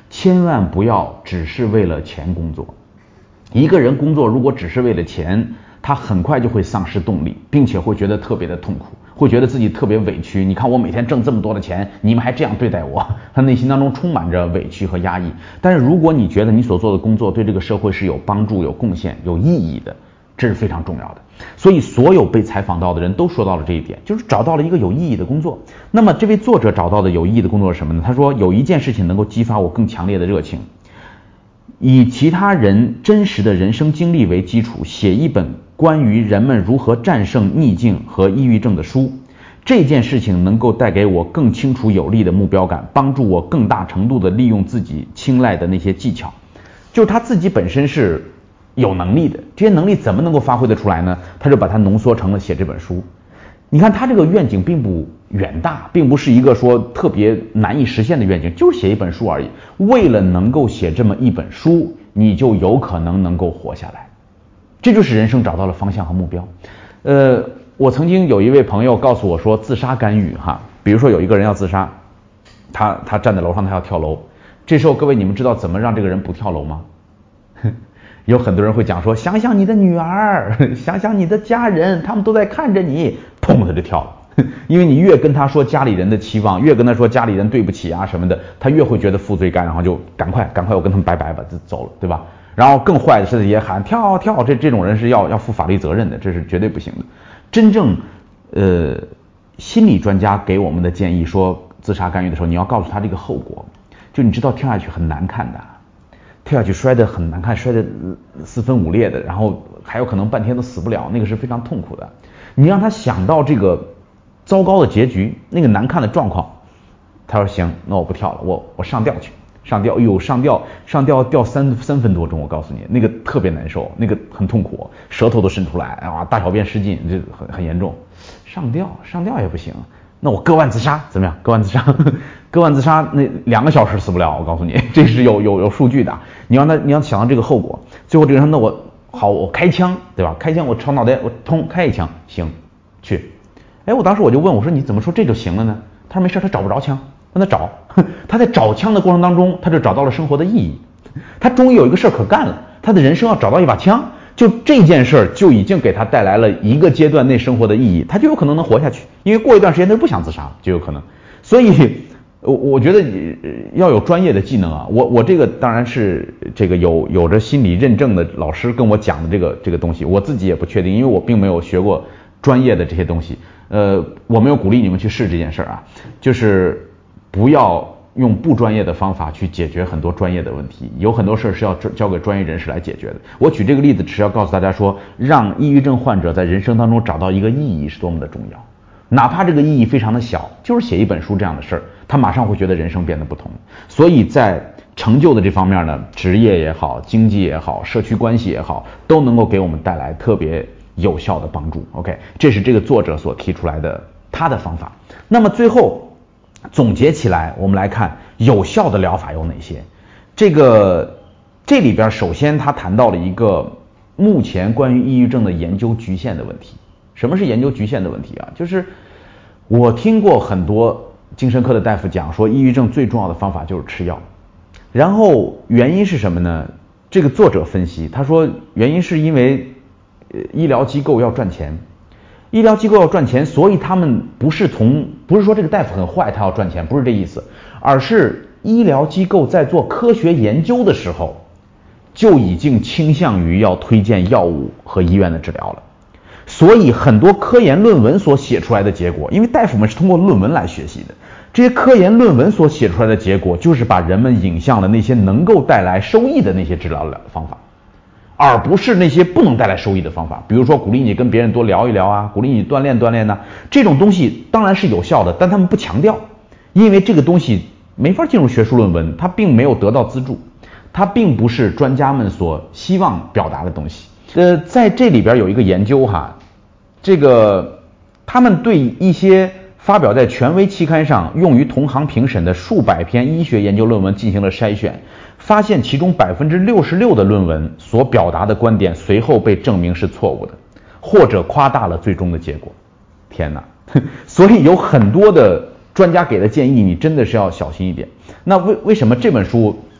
千万不要只是为了钱工作。一个人工作如果只是为了钱，他很快就会丧失动力，并且会觉得特别的痛苦，会觉得自己特别委屈。你看我每天挣这么多的钱，你们还这样对待我，他内心当中充满着委屈和压抑。但是如果你觉得你所做的工作对这个社会是有帮助、有贡献、有意义的，这是非常重要的。所以所有被采访到的人都说到了这一点，就是找到了一个有意义的工作。那么这位作者找到的有意义的工作是什么呢？他说有一件事情能够激发我更强烈的热情，以其他人真实的人生经历为基础，写一本关于人们如何战胜逆境和抑郁症的书。这件事情能够带给我更清楚有力的目标感，帮助我更大程度的利用自己青睐的那些技巧。就是他自己本身是有能力的，这些能力怎么能够发挥得出来呢？他就把它浓缩成了写这本书。你看他这个愿景并不远大，并不是一个说特别难以实现的愿景，就是写一本书而已。为了能够写这么一本书，你就有可能能够活下来。这就是人生找到了方向和目标。呃，我曾经有一位朋友告诉我说，自杀干预哈，比如说有一个人要自杀，他他站在楼上，他要跳楼，这时候各位你们知道怎么让这个人不跳楼吗？有很多人会讲说，想想你的女儿，想想你的家人，他们都在看着你，砰，他就跳了。因为你越跟他说家里人的期望，越跟他说家里人对不起啊什么的，他越会觉得负罪感，然后就赶快赶快我跟他们拜拜吧，就走了，对吧？然后更坏的是也喊跳跳，这这种人是要要负法律责任的，这是绝对不行的。真正呃心理专家给我们的建议说，自杀干预的时候，你要告诉他这个后果，就你知道跳下去很难看的。跳下去摔得很难看，摔得四分五裂的，然后还有可能半天都死不了，那个是非常痛苦的。你让他想到这个糟糕的结局，那个难看的状况，他说行，那我不跳了，我我上吊去，上吊，哎呦，上吊上吊吊三三分多钟，我告诉你，那个特别难受，那个很痛苦，舌头都伸出来，啊，大小便失禁，这很很严重。上吊上吊也不行，那我割腕自杀怎么样？割腕自杀，割腕自杀那两个小时死不了，我告诉你，这是有有有数据的。你让他你要想到这个后果，最后这个人那我好我开枪，对吧？开枪我朝脑袋我通开一枪，行，去。哎，我当时我就问我说你怎么说这就行了呢？他说没事，他找不着枪，让他找。他在找枪的过程当中，他就找到了生活的意义。他终于有一个事儿可干了，他的人生要找到一把枪。就这件事儿就已经给他带来了一个阶段内生活的意义，他就有可能能活下去，因为过一段时间他就不想自杀，就有可能。所以，我我觉得要有专业的技能啊，我我这个当然是这个有有着心理认证的老师跟我讲的这个这个东西，我自己也不确定，因为我并没有学过专业的这些东西。呃，我没有鼓励你们去试这件事儿啊，就是不要用不专业的方法去解决很多专业的问题，有很多事是要交给专业人士来解决的。我举这个例子只是要告诉大家说，让抑郁症患者在人生当中找到一个意义是多么的重要，哪怕这个意义非常的小，就是写一本书这样的事儿，他马上会觉得人生变得不同。所以在成就的这方面呢，职业也好，经济也好，社区关系也好，都能够给我们带来特别有效的帮助。 OK， 这是这个作者所提出来的他的方法。那么最后总结起来，我们来看有效的疗法有哪些。这个这里边首先他谈到了一个目前关于抑郁症的研究局限的问题。什么是研究局限的问题啊？就是我听过很多精神科的大夫讲说，抑郁症最重要的方法就是吃药。然后原因是什么呢？这个作者分析，他说原因是因为呃医疗机构要赚钱。医疗机构要赚钱，所以他们不是从不是说这个大夫很坏，他要赚钱，不是这意思，而是医疗机构在做科学研究的时候，就已经倾向于要推荐药物和医院的治疗了。所以很多科研论文所写出来的结果，因为大夫们是通过论文来学习的，这些科研论文所写出来的结果，就是把人们引向了那些能够带来收益的那些治疗方法，而不是那些不能带来收益的方法。比如说鼓励你跟别人多聊一聊啊，鼓励你锻炼锻炼呢，这种东西当然是有效的，但他们不强调，因为这个东西没法进入学术论文，它并没有得到资助，它并不是专家们所希望表达的东西。呃，在这里边有一个研究哈，这个他们对一些发表在权威期刊上用于同行评审的数百篇医学研究论文进行了筛选，发现其中百分之六十六的论文所表达的观点随后被证明是错误的，或者夸大了最终的结果。天哪！所以有很多的专家给的建议，你真的是要小心一点。那为为什么这本书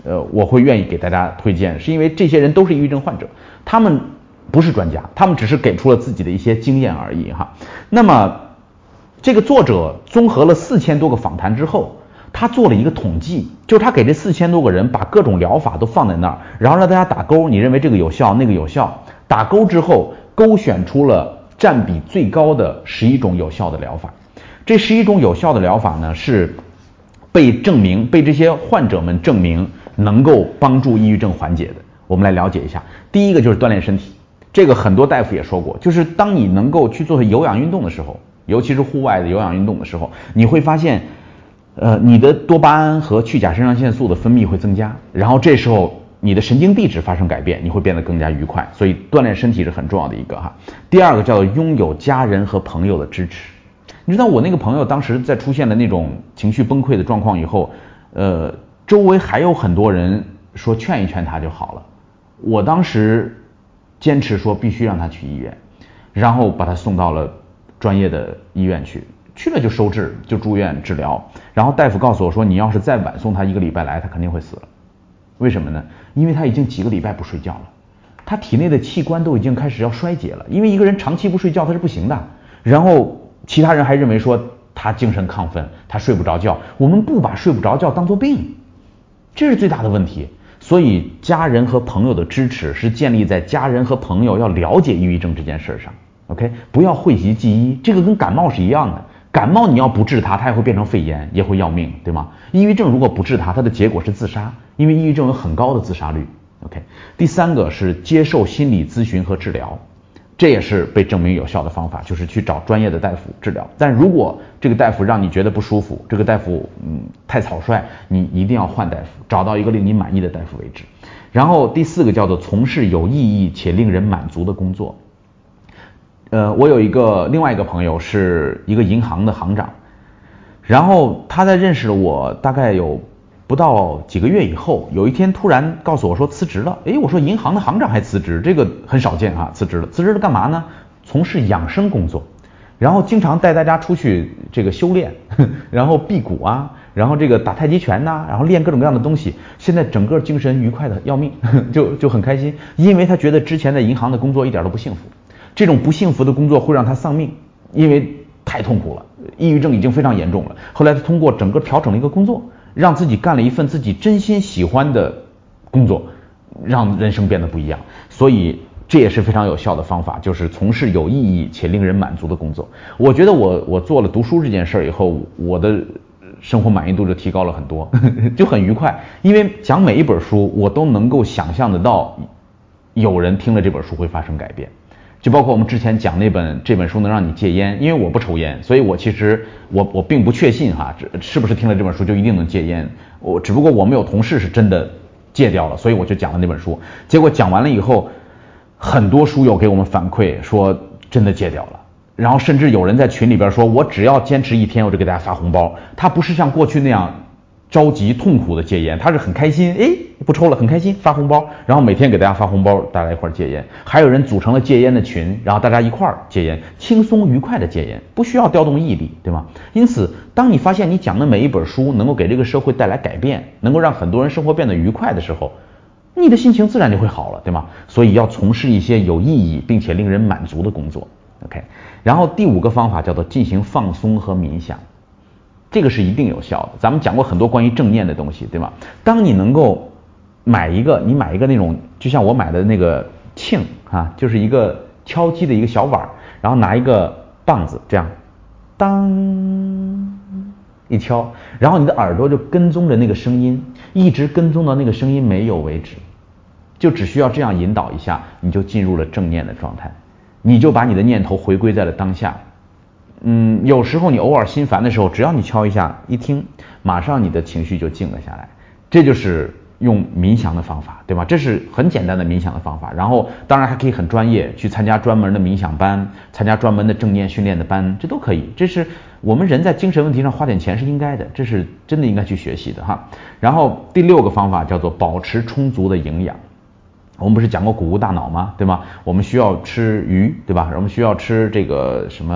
呃，我会愿意给大家推荐，是因为这些人都是抑郁症患者，他们不是专家，他们只是给出了自己的一些经验而已哈。那么这个作者综合了四千多个访谈之后，他做了一个统计，就是他给这四千多个人把各种疗法都放在那儿，然后让大家打勾，你认为这个有效，那个有效，打勾之后勾选出了占比最高的十一种有效的疗法。这十一种有效的疗法呢，是被证明，被这些患者们证明能够帮助抑郁症缓解的。我们来了解一下。第一个就是锻炼身体，这个很多大夫也说过，就是当你能够去做有氧运动的时候，尤其是户外的有氧运动的时候，你会发现呃，你的多巴胺和去甲肾上腺素的分泌会增加，然后这时候你的神经递质发生改变，你会变得更加愉快，所以锻炼身体是很重要的一个哈。第二个叫做拥有家人和朋友的支持。你知道我那个朋友当时在出现了那种情绪崩溃的状况以后，呃，周围还有很多人说劝一劝他就好了。我当时坚持说必须让他去医院，然后把他送到了专业的医院去。去了就收治，就住院治疗，然后大夫告诉我说，你要是再晚送他一个礼拜来，他肯定会死了。为什么呢？因为他已经几个礼拜不睡觉了，他体内的器官都已经开始要衰竭了，因为一个人长期不睡觉他是不行的。然后其他人还认为说他精神亢奋，他睡不着觉。我们不把睡不着觉当作病，这是最大的问题。所以家人和朋友的支持是建立在家人和朋友要了解抑郁症这件事上。OK， 不要讳疾忌医，这个跟感冒是一样的。感冒你要不治它，它也会变成肺炎，也会要命，对吗？抑郁症如果不治它，它的结果是自杀，因为抑郁症有很高的自杀率。OK， 第三个是接受心理咨询和治疗，这也是被证明有效的方法，就是去找专业的大夫治疗。但如果这个大夫让你觉得不舒服，这个大夫嗯太草率，你一定要换大夫，找到一个令你满意的大夫为止。然后第四个叫做从事有意义且令人满足的工作。呃，我有一个另外一个朋友是一个银行的行长，然后他在认识了我大概有不到几个月以后，有一天突然告诉我说辞职了。诶，我说银行的行长还辞职，这个很少见啊，辞职了。辞职了干嘛呢？从事养生工作，然后经常带大家出去这个修炼，然后辟谷啊，然后这个打太极拳呐、啊，然后练各种各样的东西。现在整个精神愉快的要命，就就很开心，因为他觉得之前在银行的工作一点都不幸福。这种不幸福的工作会让他丧命，因为太痛苦了，抑郁症已经非常严重了。后来他通过整个调整了一个工作，让自己干了一份自己真心喜欢的工作，让人生变得不一样。所以这也是非常有效的方法，就是从事有意义且令人满足的工作。我觉得我我做了读书这件事以后，我的生活满意度就提高了很多，就很愉快。因为讲每一本书，我都能够想象得到有人听了这本书会发生改变。就包括我们之前讲那本这本书能让你戒烟，因为我不抽烟，所以我其实我我并不确信哈，是不是听了这本书就一定能戒烟。我只不过我们有同事是真的戒掉了，所以我就讲了那本书。结果讲完了以后，很多书友给我们反馈说真的戒掉了，然后甚至有人在群里边说，我只要坚持一天，我就给大家发红包。他不是像过去那样着急痛苦的戒烟，他是很开心，诶，不抽了，很开心，发红包，然后每天给大家发红包，大家一块戒烟。还有人组成了戒烟的群，然后大家一块戒烟，轻松愉快的戒烟，不需要调动毅力，对吗？因此当你发现你讲的每一本书能够给这个社会带来改变，能够让很多人生活变得愉快的时候，你的心情自然就会好了，对吗？所以要从事一些有意义并且令人满足的工作。 OK， 然后第五个方法叫做进行放松和冥想，这个是一定有效的。咱们讲过很多关于正念的东西，对吗？当你能够买一个，你买一个那种，就像我买的那个磬啊，就是一个敲击的一个小碗，然后拿一个棒子这样，当一敲，然后你的耳朵就跟踪着那个声音，一直跟踪到那个声音没有为止，就只需要这样引导一下，你就进入了正念的状态，你就把你的念头回归在了当下。嗯，有时候你偶尔心烦的时候，只要你敲一下，一听，马上你的情绪就静了下来。这就是用冥想的方法，对吧？这是很简单的冥想的方法。然后当然还可以很专业，去参加专门的冥想班，参加专门的正念训练的班，这都可以。这是我们人在精神问题上花点钱是应该的，这是真的应该去学习的哈。然后第六个方法叫做保持充足的营养。我们不是讲过谷物大脑吗？对吗？我们需要吃鱼，对吧？我们需要吃这个什么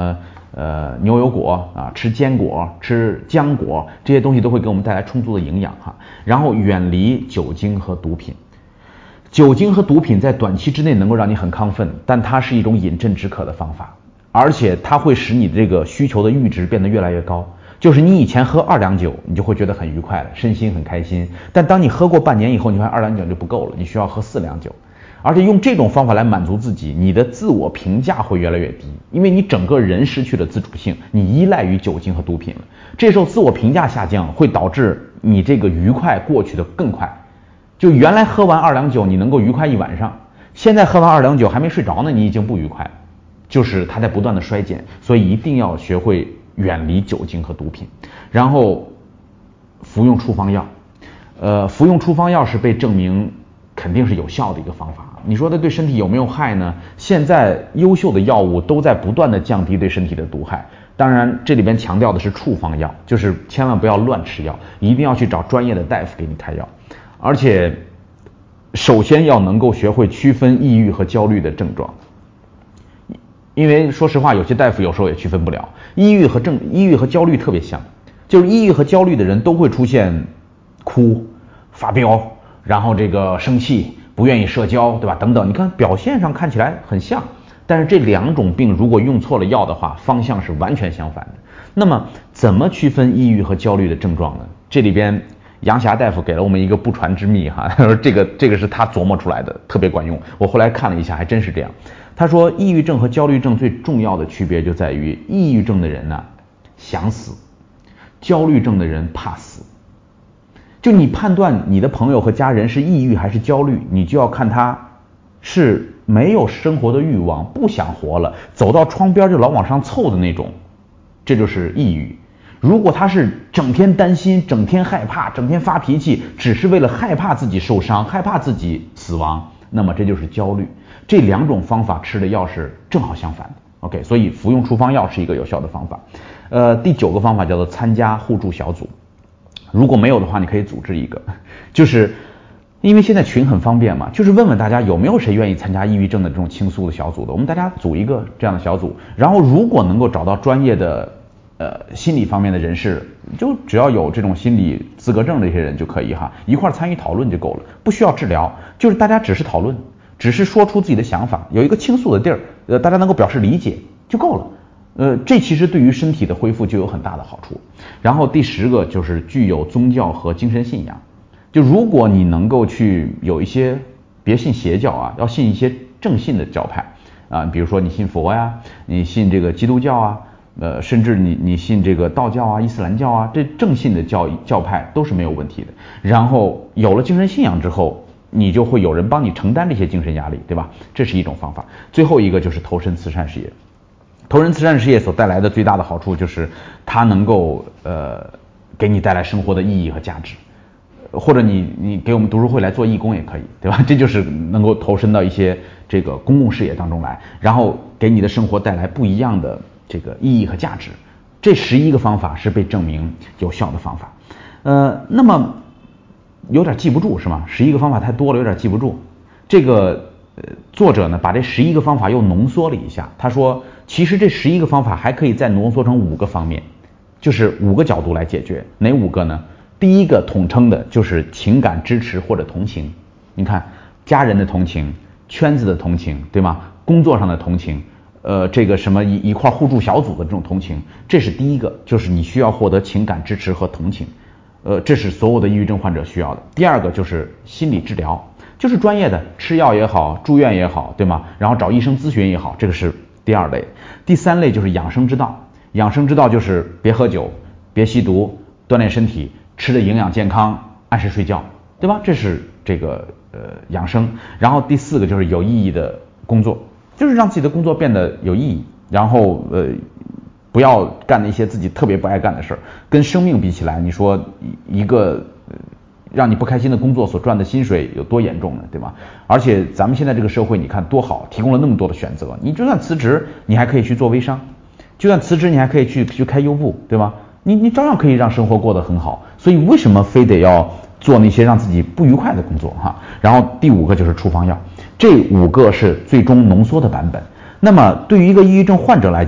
呃牛油果啊，吃坚果，吃浆果，这些东西都会给我们带来充足的营养哈。然后远离酒精和毒品。酒精和毒品在短期之内能够让你很亢奋，但它是一种饮鸩止渴的方法，而且它会使你的这个需求的阈值变得越来越高。就是你以前喝二两酒，你就会觉得很愉快了，身心很开心。但当你喝过半年以后，你发现二两酒就不够了，你需要喝四两酒。而且用这种方法来满足自己，你的自我评价会越来越低，因为你整个人失去了自主性，你依赖于酒精和毒品了。这时候自我评价下降，会导致你这个愉快过去的更快。就原来喝完二两酒你能够愉快一晚上，现在喝完二两酒还没睡着呢，你已经不愉快了，就是它在不断的衰减。所以一定要学会远离酒精和毒品，然后服用处方药。呃，服用处方药是被证明肯定是有效的一个方法。你说它对身体有没有害呢？现在优秀的药物都在不断的降低对身体的毒害。当然这里边强调的是处方药，就是千万不要乱吃药，一定要去找专业的大夫给你开药。而且首先要能够学会区分抑郁和焦虑的症状，因为说实话有些大夫有时候也区分不了。抑郁和症抑郁和焦虑特别像，就是抑郁和焦虑的人都会出现哭、发飙，然后这个生气、不愿意社交，对吧？等等，你看表现上看起来很像，但是这两种病如果用错了药的话，方向是完全相反的。那么怎么区分抑郁和焦虑的症状呢？这里边杨霞大夫给了我们一个不传之秘哈，他说这个这个是他琢磨出来的，特别管用。我后来看了一下，还真是这样。他说抑郁症和焦虑症最重要的区别就在于，抑郁症的人呢、啊、想死，焦虑症的人怕死。就你判断你的朋友和家人是抑郁还是焦虑，你就要看他是没有生活的欲望，不想活了，走到窗边就老往上凑的那种，这就是抑郁。如果他是整天担心，整天害怕，整天发脾气，只是为了害怕自己受伤，害怕自己死亡，那么这就是焦虑。这两种方法吃的药是正好相反的。 OK， 所以服用处方药是一个有效的方法。呃，第九个方法叫做参加互助小组。如果没有的话，你可以组织一个，就是因为现在群很方便嘛，就是问问大家有没有谁愿意参加抑郁症的这种倾诉的小组的，我们大家组一个这样的小组，然后如果能够找到专业的呃心理方面的人士，就只要有这种心理资格证的这些人就可以哈，一块参与讨论就够了，不需要治疗，就是大家只是讨论，只是说出自己的想法，有一个倾诉的地儿，呃，大家能够表示理解就够了。呃，这其实对于身体的恢复就有很大的好处。然后第十个就是具有宗教和精神信仰。就如果你能够去有一些，别信邪教啊，要信一些正信的教派啊，比如说你信佛呀，你信这个基督教啊，呃，甚至你你信这个道教啊、伊斯兰教啊，这正信的教教派都是没有问题的。然后有了精神信仰之后，你就会有人帮你承担这些精神压力，对吧？这是一种方法。最后一个就是投身慈善事业。投身慈善事业所带来的最大的好处就是它能够呃给你带来生活的意义和价值，或者你你给我们读书会来做义工也可以，对吧？这就是能够投身到一些这个公共事业当中来，然后给你的生活带来不一样的这个意义和价值。这十一个方法是被证明有效的方法。呃，那么有点记不住是吗？十一个方法太多了，有点记不住。这个呃作者呢把这十一个方法又浓缩了一下，他说其实这十一个方法还可以再浓缩成五个方面，就是五个角度来解决。哪五个呢？第一个统称的就是情感支持或者同情。你看，家人的同情，圈子的同情，对吗？工作上的同情，呃，这个什么一一块互助小组的这种同情，这是第一个，就是你需要获得情感支持和同情，呃，这是所有的抑郁症患者需要的。第二个就是心理治疗，就是专业的吃药也好，住院也好，对吗？然后找医生咨询也好，这个是第二类。第三类就是养生之道，养生之道就是别喝酒，别吸毒，锻炼身体，吃的营养健康，按时睡觉，对吧？这是这个呃养生。然后第四个就是有意义的工作，就是让自己的工作变得有意义，然后呃不要干那些自己特别不爱干的事儿。跟生命比起来，你说一个让你不开心的工作所赚的薪水有多严重呢，对吧？而且咱们现在这个社会你看多好，提供了那么多的选择，你就算辞职你还可以去做微商，就算辞职你还可以去去开优步，对吧？你你照样可以让生活过得很好。所以为什么非得要做那些让自己不愉快的工作哈？然后第五个就是处方药，这五个是最终浓缩的版本。那么对于一个抑郁症患者来讲，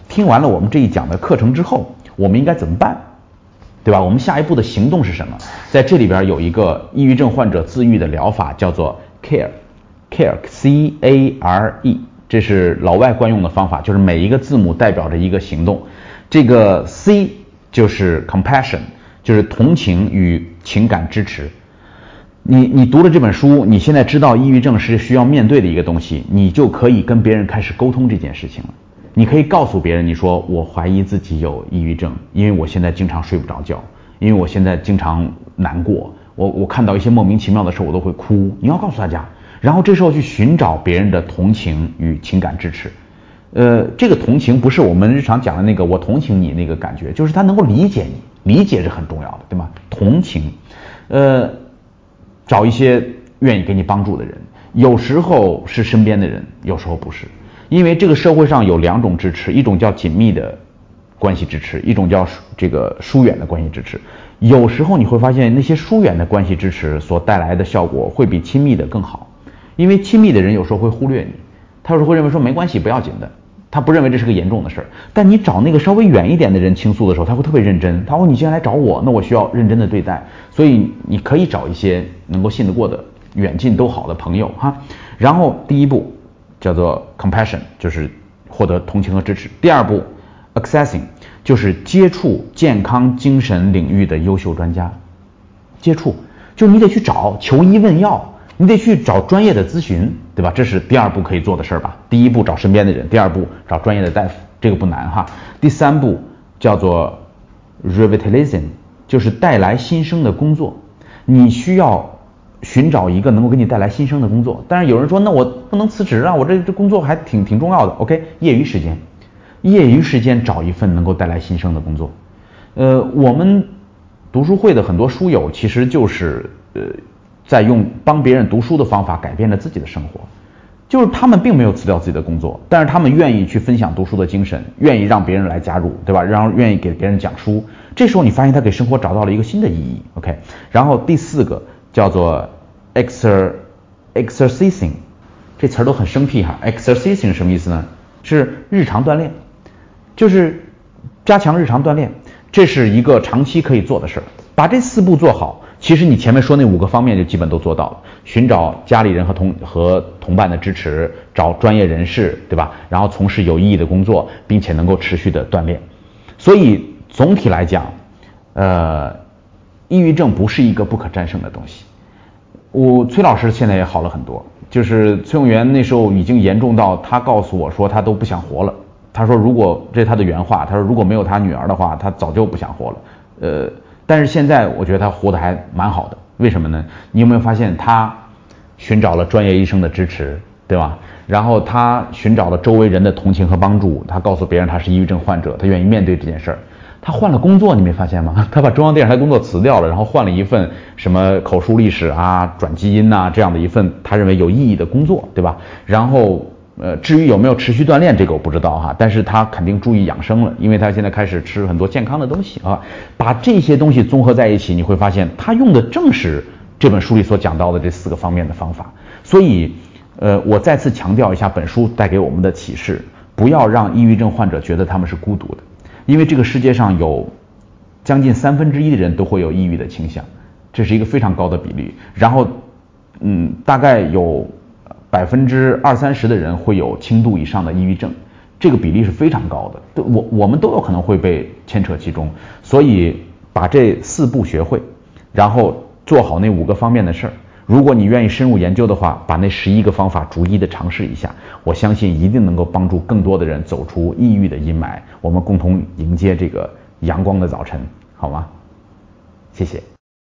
听完了我们这一讲的课程之后，我们应该怎么办？对吧？我们下一步的行动是什么？在这里边有一个抑郁症患者自愈的疗法，叫做 care，care C A R E， 这是老外惯用的方法，就是每一个字母代表着一个行动。这个 C 就是 compassion， 就是同情与情感支持。你你读了这本书，你现在知道抑郁症是需要面对的一个东西，你就可以跟别人开始沟通这件事情了。你可以告诉别人，你说我怀疑自己有抑郁症，因为我现在经常睡不着觉，因为我现在经常难过，我我看到一些莫名其妙的事我都会哭。你要告诉大家，然后这时候去寻找别人的同情与情感支持。呃，这个同情不是我们日常讲的那个我同情你那个感觉，就是他能够理解你，理解是很重要的，对吗？同情，呃，找一些愿意给你帮助的人，有时候是身边的人，有时候不是。因为这个社会上有两种支持，一种叫紧密的关系支持，一种叫这个疏远的关系支持。有时候你会发现那些疏远的关系支持所带来的效果会比亲密的更好，因为亲密的人有时候会忽略你，他有时候会认为说没关系，不要紧的，他不认为这是个严重的事儿。但你找那个稍微远一点的人倾诉的时候，他会特别认真，他说你既然来找我，那我需要认真的对待。所以你可以找一些能够信得过的远近都好的朋友哈。然后第一步叫做 compassion， 就是获得同情和支持。第二步 accessing， 就是接触健康精神领域的优秀专家。接触就是你得去找，求医问药，你得去找专业的咨询，对吧？这是第二步可以做的事儿吧。第一步找身边的人，第二步找专业的大夫，这个不难哈。第三步叫做 revitalizing， 就是带来新生的工作。你需要寻找一个能够给你带来新生的工作。但是有人说，那我不能辞职啊，我这这工作还挺挺重要的。OK， 业余时间，业余时间找一份能够带来新生的工作。呃，我们读书会的很多书友其实就是呃，在用帮别人读书的方法改变了自己的生活。就是他们并没有辞掉自己的工作，但是他们愿意去分享读书的精神，愿意让别人来加入，对吧？然后愿意给别人讲书。这时候你发现他给生活找到了一个新的意义。OK， 然后第四个叫做 exer exercising， 这词儿都很生僻哈。exercising 什么意思呢？是日常锻炼，就是加强日常锻炼，这是一个长期可以做的事儿。把这四步做好，其实你前面说那五个方面就基本都做到了。寻找家里人和同和同伴的支持，找专业人士，对吧？然后从事有意义的工作，并且能够持续的锻炼。所以总体来讲，呃，抑郁症不是一个不可战胜的东西。我崔老师现在也好了很多，就是崔永元那时候已经严重到他告诉我说他都不想活了。他说如果这是他的原话，他说如果没有他女儿的话，他早就不想活了。呃，但是现在我觉得他活得还蛮好的。为什么呢？你有没有发现他寻找了专业医生的支持，对吧？然后他寻找了周围人的同情和帮助，他告诉别人他是抑郁症患者，他愿意面对这件事儿。他换了工作，你没发现吗？他把中央电视台工作辞掉了，然后换了一份什么口述历史啊、转基因呐、啊、这样的一份他认为有意义的工作，对吧？然后呃，至于有没有持续锻炼，这个我不知道哈，但是他肯定注意养生了，因为他现在开始吃很多健康的东西啊。把这些东西综合在一起，你会发现他用的正是这本书里所讲到的这四个方面的方法。所以，呃，我再次强调一下本书带给我们的启示：不要让抑郁症患者觉得他们是孤独的，因为这个世界上有将近三分之一的人都会有抑郁的倾向，这是一个非常高的比例。然后，嗯，大概有百分之二三十的人会有轻度以上的抑郁症，这个比例是非常高的。我我们都有可能会被牵扯其中，所以把这四步学会，然后做好那五个方面的事儿。如果你愿意深入研究的话，把那十一个方法逐一的尝试一下，我相信一定能够帮助更多的人走出抑郁的阴霾，我们共同迎接这个阳光的早晨，好吗？谢谢。